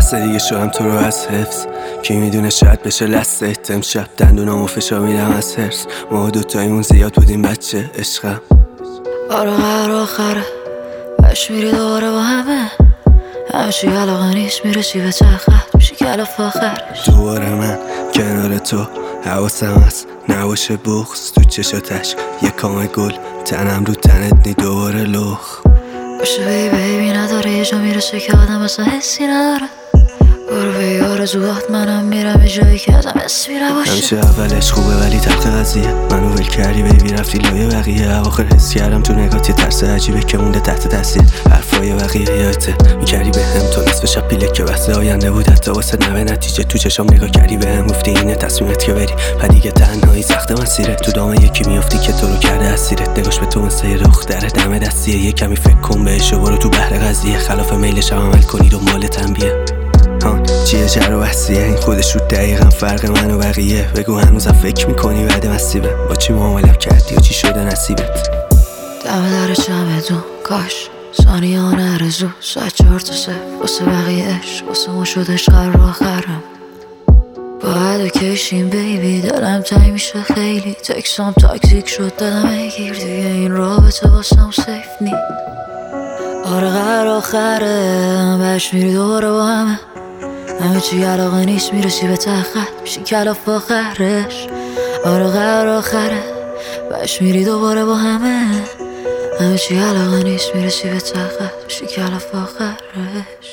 لحظه دیگه شدم تو رو از حفظ، کی میدونه شاید بشه لست امشب دندونامو فشار میدم از حرص. ما دوتایمون زیاد بودیم بچه عشقم. قرار آخره بش میری دوباره با همه چی علاقه نیست میرسی به چخت میشه کلف آخرش. دوباره من کنار تو حواسم هست نباشه بغض تو چشاتش یه کام گل تنم رو تنت نی دوباره لخ باشه بیبی نداره یه جا میرسه که آدم اصلا حسی نداره. برو به آرزوات منم میرم یه جایی که ازم حس میره باشه. همیشه اولش خوبه ولی تلخ قضیه منو ول کردی بیبی رفتی لایه بقیه. اواخر حس کردم تو نگات یه ترس عجیبه که مونده تحت تاثیر حرفای بقیه. یادته میکردی بهم تا نصف شب پیله که بحث آینده بود حتی واسه نوه نتیجه تو چشام نگاه کردی بهم گفتی اینه تصمیمت که بری و دیگه تنهایی سخت مسیرت تو دام یکی میافتی که تو رو کرده اسیرت. نگاش به تو مثل یه دختره دم دستیه یه کمی فکر کن بهش و برو تو بحر قضیه خلاف میلش عمل کنی دنبال تنبیه. چیه جر و بحثیه این خودش رو دقیقا فرق من و بقیه. بگو هنوزم فکر میکنی بعد مسیبه با چی معامله کردی و چی شده نصیبت. دم در چمدون کاش ثانیه ها نرزو ساعت 4 تا 0 واسه بقیه عشق واسه ما شدش قرار آخرم. باید کشیم بیبی دلم تنگ میشه خیلی تکسام تاکسیک شد دلم اگیر دیگه این رابطه واسم سیف نی. آره قرار آخره بش میری دوباره با همه چی علاقه نیست میرسی به تخت میشی کلاف آخرش. آره قرار آخره بش میری دوباره با همه چی علاقه نیست میرسی به تخت میشی کلاف آخرش.